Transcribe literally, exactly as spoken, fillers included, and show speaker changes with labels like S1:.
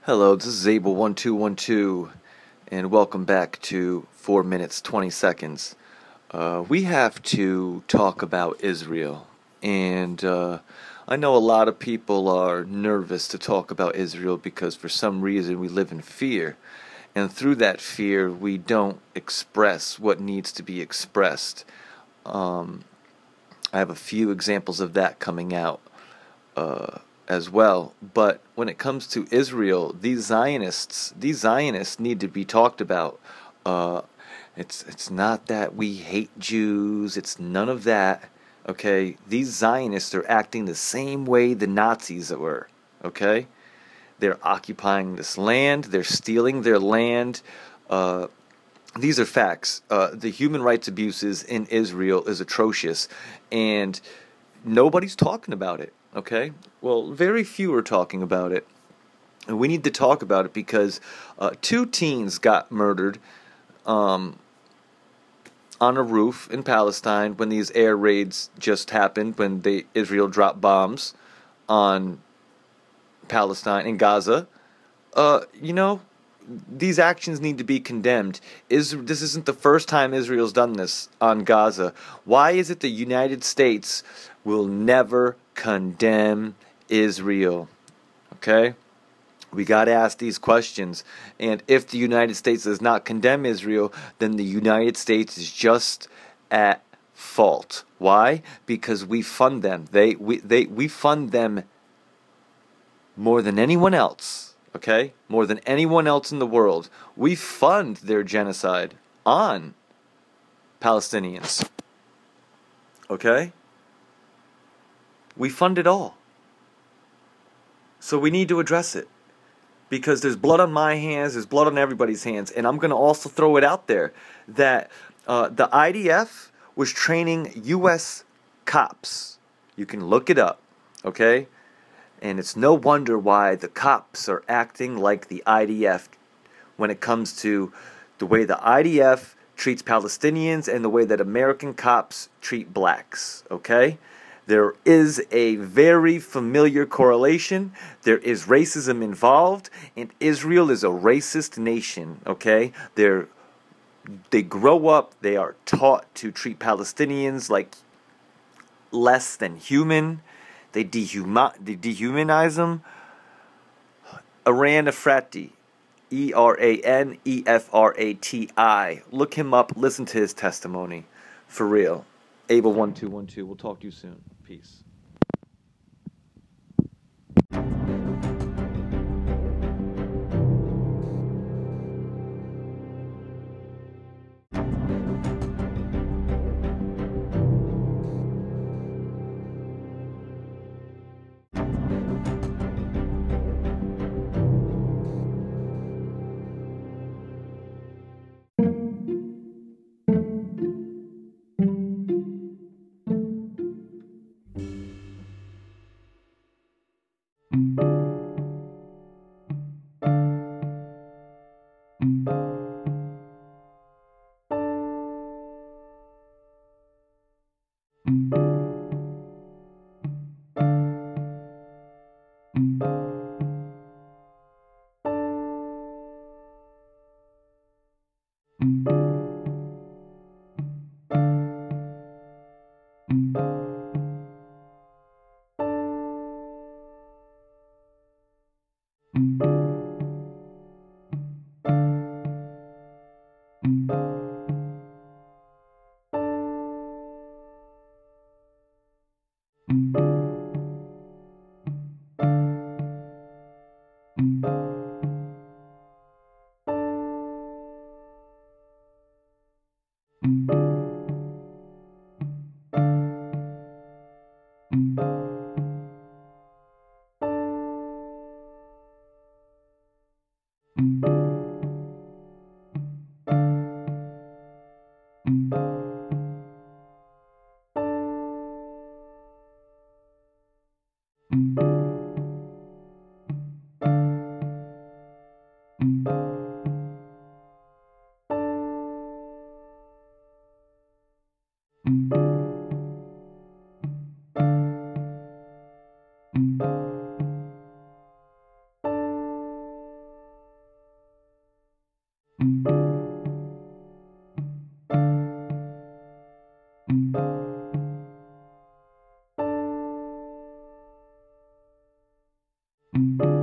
S1: Hello, this is Abel one two one two, and welcome back to four minutes twenty seconds. Uh, we have to talk about Israel, and uh, I know a lot of people are nervous to talk about Israel because for some reason we live in fear, and through that fear we don't express what needs to be expressed. Um, I have a few examples of that coming out uh, as well. But when it comes to Israel, these Zionists, these Zionists need to be talked about. Uh, it's it's not that we hate Jews. It's none of that. Okay, these Zionists are acting the same way the Nazis were. Okay, they're occupying this land. They're stealing their land. Uh, these are facts. Uh, the human rights abuses in Israel is atrocious, and nobody's talking about it. Okay? Well, very few are talking about it. And we need to talk about it because uh, two teens got murdered um, on a roof in Palestine when these air raids just happened, when they, Israel dropped bombs on Palestine and Gaza. Uh, you know, these actions need to be condemned. Is this isn't the first time Israel's done this on Gaza. Why is it the United States will never condemn Israel? Okay? We got to ask these questions. And if the United States does not condemn Israel, then the United States is just at fault. Why? Because we fund them. They we they we fund them more than anyone else. Okay? More than anyone else in the world. We fund their genocide on Palestinians. Okay? We fund it all. So we need to address it. Because there's blood on my hands, there's blood on everybody's hands. And I'm going to also throw it out there that uh, the I D F was training U S cops. You can look it up. Okay? And it's no wonder why the cops are acting like the I D F when it comes to the way the I D F treats Palestinians and the way that American cops treat blacks. Okay? There is a very familiar correlation. There is racism involved, and Israel is a racist nation. Okay? They're, they grow up, they are taught to treat Palestinians like less than human. They, dehuma- they dehumanize them. Eran Efrati, E R A N E F R A T I. Look him up. Listen to his testimony. For real. Abel one two one two. We'll talk to you soon. Peace.
S2: you.